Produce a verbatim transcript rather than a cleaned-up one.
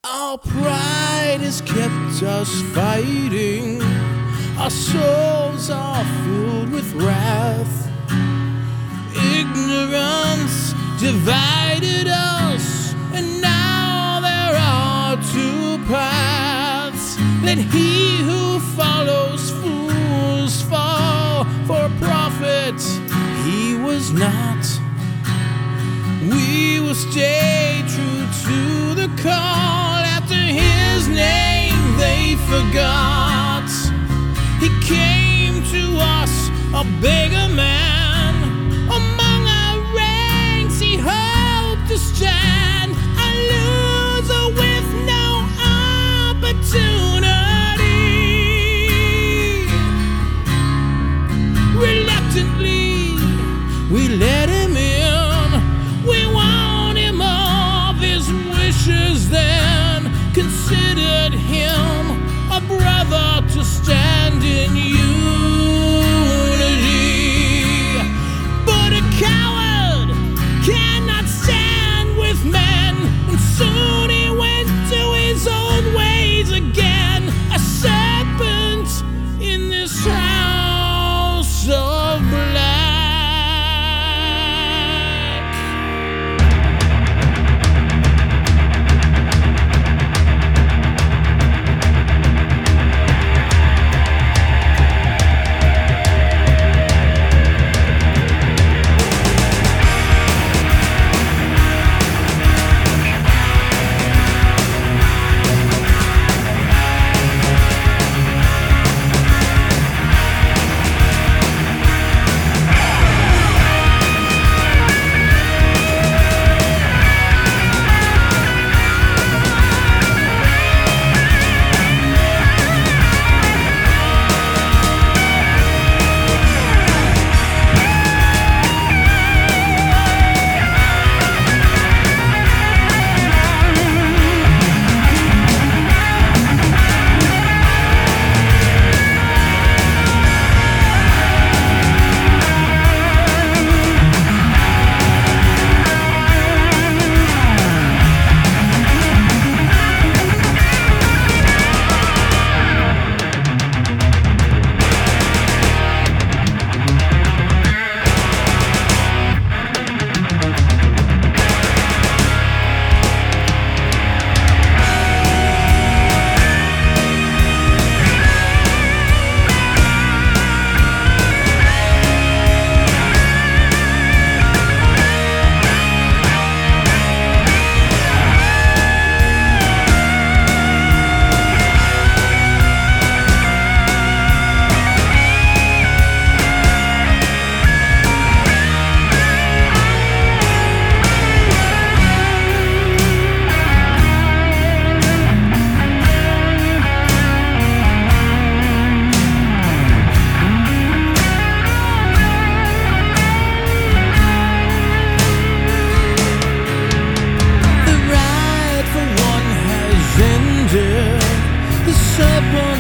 Our pride has kept us fighting. Our souls are filled with wrath. Ignorance divided us, and now there are two paths. Let he who follows fools fall, for profit he was not. We will stay true to the call. After his name they forgot. He came to us a beggar man. Among our ranks he hoped to stand, a loser with no opportunity. Reluctantly we let him in. We warned him of his wishes then, considered him a brother to stand in unity. But a coward cannot stand with men, and soon he went to his own ways again, a serpent in this house of black. The serpent